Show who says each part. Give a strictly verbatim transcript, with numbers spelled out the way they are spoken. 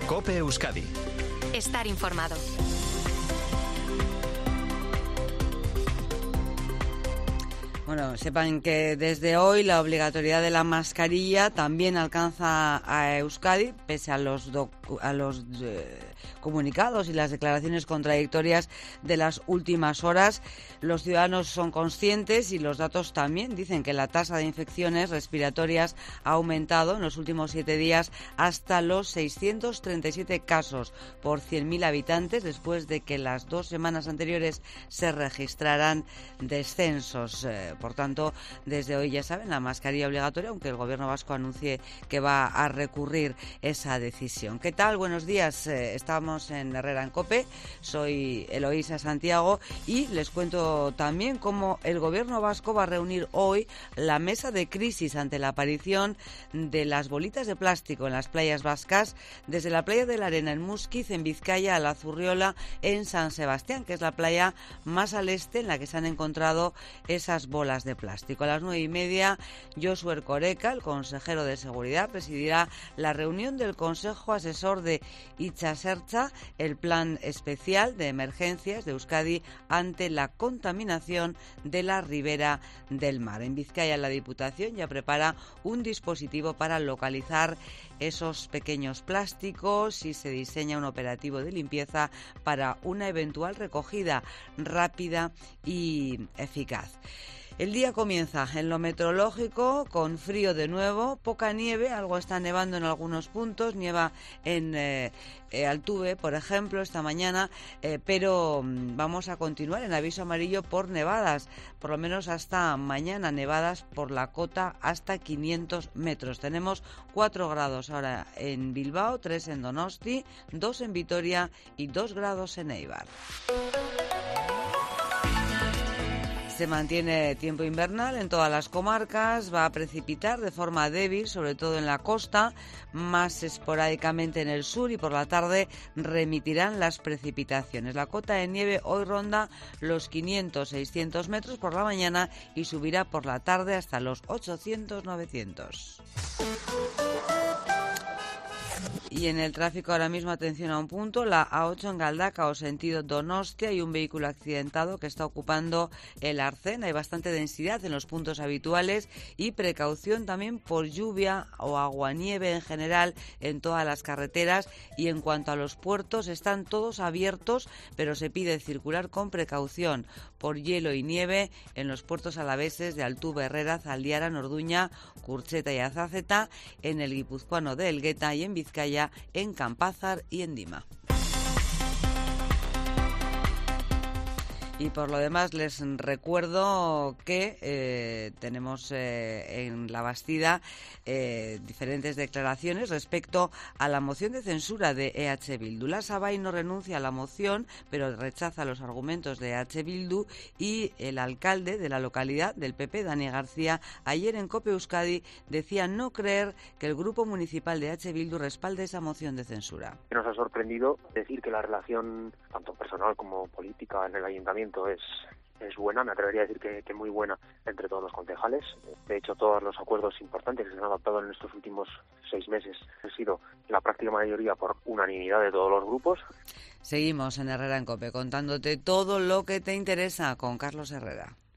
Speaker 1: COPE Euskadi.
Speaker 2: Estar informado.
Speaker 3: Bueno, sepan que desde hoy la obligatoriedad de la mascarilla también alcanza a Euskadi, pese a los, docu- a los eh, comunicados y las declaraciones contradictorias de las últimas horas. Los ciudadanos son conscientes y los datos también dicen que la tasa de infecciones respiratorias ha aumentado en los últimos siete días hasta los seiscientos treinta y siete casos por cien mil habitantes, después de que las dos semanas anteriores se registraran descensos. Eh, Por tanto, desde hoy, ya saben, la mascarilla obligatoria, aunque el Gobierno vasco anuncie que va a recurrir esa decisión. ¿Qué tal? Buenos días. Eh, estamos en Herrera en COPE. Soy Eloísa Santiago y les cuento también cómo el Gobierno vasco va a reunir hoy la mesa de crisis ante la aparición de las bolitas de plástico en las playas vascas, desde la playa de la Arena en Muskiz, en Vizcaya, a la Zurriola en San Sebastián, que es la playa más al este en la que se han encontrado esas bolas de plástico. A las nueve y media, Josu Erkoreka, el consejero de Seguridad, presidirá la reunión del Consejo Asesor de Itxasertza, el plan especial de emergencias de Euskadi ante la contaminación de la ribera del mar. En Vizcaya, la Diputación ya prepara un dispositivo para localizar esos pequeños plásticos y se diseña un operativo de limpieza para una eventual recogida rápida y eficaz. El día comienza en lo meteorológico con frío de nuevo, poca nieve, algo está nevando en algunos puntos, nieva en eh, eh, Altuve, por ejemplo, esta mañana, eh, pero mm, vamos a continuar en aviso amarillo por nevadas, por lo menos hasta mañana, nevadas por la cota hasta quinientos metros. Tenemos cuatro grados ahora en Bilbao, tres en Donosti, dos en Vitoria y dos grados en Eibar. Se mantiene tiempo invernal en todas las comarcas, va a precipitar de forma débil, sobre todo en la costa, más esporádicamente en el sur, y por la tarde remitirán las precipitaciones. La cota de nieve hoy ronda los quinientos a seiscientos metros por la mañana y subirá por la tarde hasta los ochocientos a novecientos. Y en el tráfico ahora mismo, atención a un punto, la A ocho en Galdacao, sentido Donostia, hay un vehículo accidentado que está ocupando el arcén. Hay bastante densidad en los puntos habituales y precaución también por lluvia o aguanieve en general en todas las carreteras. Y en cuanto a los puertos, están todos abiertos, pero se pide circular con precaución por hielo y nieve en los puertos alaveses de Altuve, Herrera, Zaldiara, Orduña, Curcheta y Azaceta, en el guipuzcoano de Elgueta y en Vizcaya, en Campázar y en Dima. Y por lo demás les recuerdo que eh, tenemos eh, en La Bastida eh, diferentes declaraciones respecto a la moción de censura de E H Bildu. La Sabay no renuncia a la moción, pero rechaza los argumentos de E H Bildu, y el alcalde de la localidad del P P, Dani García, ayer en COPE Euskadi decía no creer que el grupo municipal de E H Bildu respalde esa moción de censura.
Speaker 4: Nos ha sorprendido decir que la relación, tanto personal como política, en el ayuntamiento es, es buena, me atrevería a decir que, que muy buena entre todos los concejales. De hecho, todos los acuerdos importantes que se han adoptado en estos últimos seis meses han sido la práctica mayoría por unanimidad de todos los grupos.
Speaker 3: Seguimos en Herrera en COPE contándote todo lo que te interesa con Carlos Herrera.